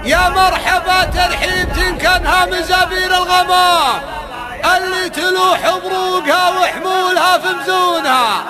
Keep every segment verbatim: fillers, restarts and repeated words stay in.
يا مرحبا ترحيب تنكنها مزابير الغمام اللي تلوح بروقها وحمولها في مزونها.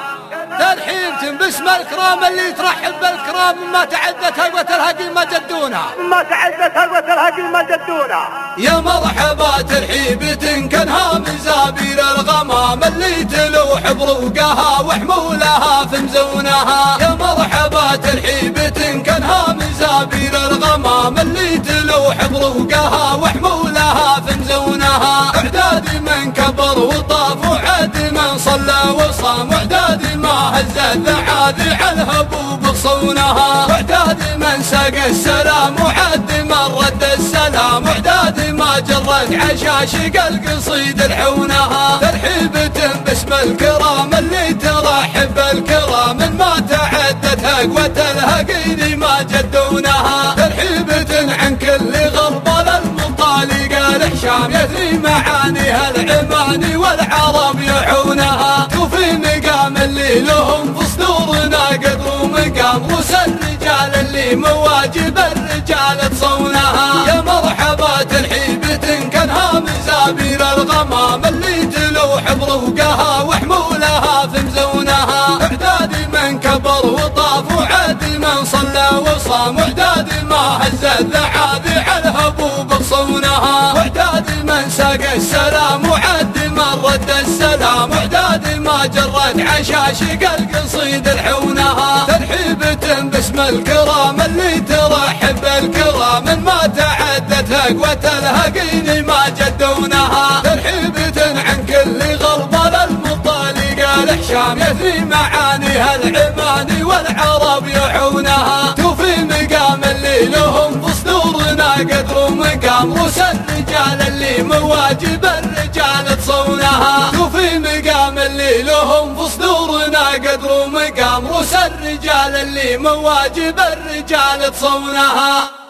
ترحيب باسم الكرام اللي ترحب بالكرام مما تعدت هلوة الهقيل ما جدونها مما تعدت هلوة الهقيل ما جدونها. يا مرحبا ترحيب تنكنها مزابير الغمام اللي تلوح بروقها وحمولها في مزونها. يا مرحبا ترحيب تنكنها مزابير الغمام اللي تلوح بروقها وحمولها في مزونها. اعداد من كبر وطاف وعد من صلى وصام واعداد ما هز الذعاذي على الهبوب صونها. واعداد من ساق السلام وعد من رد السلام واعداد ما جرت عشاشق القصيد الحونها. ترحيبة باسم الكرام اللي ترحب بالكرام ما تعدت هقوة الهقيل ما جدونها. ترحيبة عن كل غربة للمطالق الحشام يثري معانيها العماني والعرب يحونها. وفي مقام اللي لهم في صدورنا قدر ومقام روس الرجال اللي مواجب الرجال تصونها. يا مرحبا ترحيب تنكنها مزابير الغمام اللي تلوح بروقها وحمولها في مزونها. اعداد من كبر وطاف وعد من صلى وصام واعداد ما هز الذعاذي على الهبوب صونها. واعداد من ساق السلام وعد من رد السلام واعداد ما جرت عشاشق القصيد الحونها. ترحيبة باسم الكرام اللي ترحب بالكرام ما تعدت هقوة الهقيل ما جدونها. ترحيبة عن كل غربة للمطالق الحشام يثري معانيها العماني والعرب يحونها. وفي مقام اللي لهم في صدورنا قدر ومقام روس الرجال اللي مواجب الرجال تصونها. وفي مقام اللي لهم في صدورنا قدر ومقام روس الرجال اللي مواجب الرجال تصونها.